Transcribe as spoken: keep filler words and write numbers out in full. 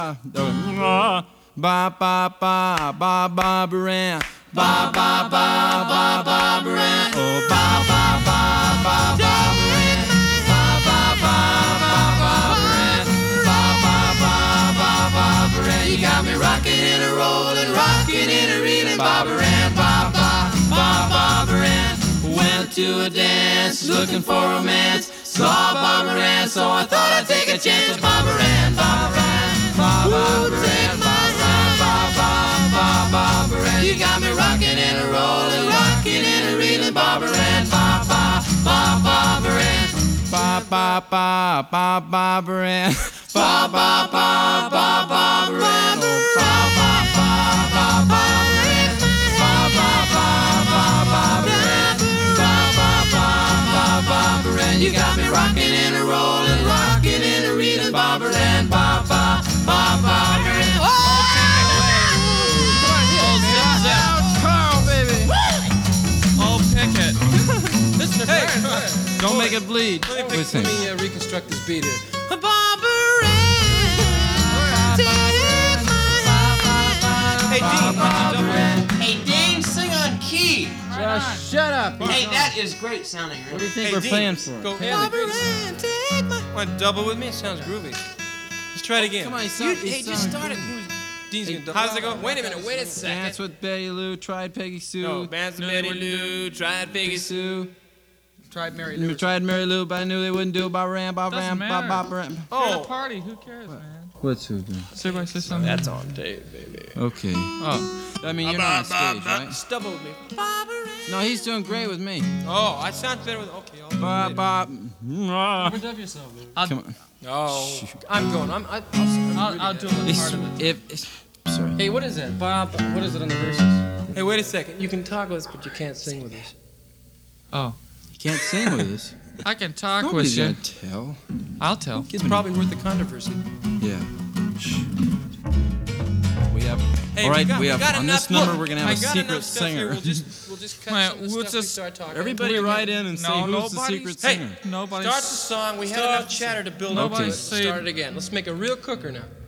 Ba ba ba ba ba baran. Ba ba ba ba ba baran. Oh ba ba ba ba ba baran. Ba ba ba ba ba baran. Ba ba ba ba ba baran. You got me rocking and a rolling, rocking and a reeling. Ba baran, ba ba ba ba baran. Went to a dance, looking for romance. Saw Barbara Ann, so I thought I'd take a chance with Barbara Ann. Barbara Ann, Barbara Ann, Barbara Ann. You got me rocking and a rolling, rocking and a reeling. Barbara Ann, ba ba ba Barbara Ann, ba ba ba ba Barbara Ann, ba ba ba ba Barbara Ann, ba ba ba ba Barbara Ann, ba ba ba ba Barbara Ann, ba ba ba ba Barbara Ann. You got me rocking and a rolling, rocking and a reeling. Barbara Ann, ba ba ba Barbara Ann. Pickett. This is hey, don't make it bleed. Let me, pick, let me uh, reconstruct this beat here. Hey, Dean, Hey, Dean, sing on key. Just shut up. Hey, that is great sounding. Right? What do you think hey, we're Dean, playing for? Go ahead. Want to double with me? It sounds groovy. Let's try it again. Come on, you you, sound, hey, you just sound start it. Dean's Hey, gonna double. How's it go? Wait a minute. Wait a second. Dance with Betty Lou, tried Peggy Sue. No, dance with Betty Lou, tried Peggy Sue. Tried Mary Lou. Tried Mary Lou, but I knew they wouldn't do it. Ba ram, ba ram, ba ba ram. Oh, party. Who cares, man? What's who doing? Does everybody say something? That's on tape, baby. Okay. Oh, I mean, you're not on stage, right? Just double with me. No, he's doing great with me. Oh, I sound better with. Okay, I'll Ba ba. overdub yourself, dude. Come on. Oh, I'm going. I'm. I, I'll, I'll, I'll do a little part of it. If, if sorry. Hey, what is it? Bob, what is it on the verses? Hey, wait a second. You can talk with us, but you can't sing with us. Oh, You can't sing with us. I can talk Nobody's with you. gonna tell. I'll tell. It's probably worth the controversy. Yeah. Shh. We have. Hey, all right, we, got, we have got on enough, this number. look, We're gonna have I a got secret enough stuff here. singer. We'll just, we'll just cut Wait, some of the we'll stuff we just- start talking. Everybody write in and say No, who's the nobody's- secret Hey, singer. Nobody. Start the song. We had enough chatter to build up to it. Nobody Let's say- start it again. Let's make a real cooker now.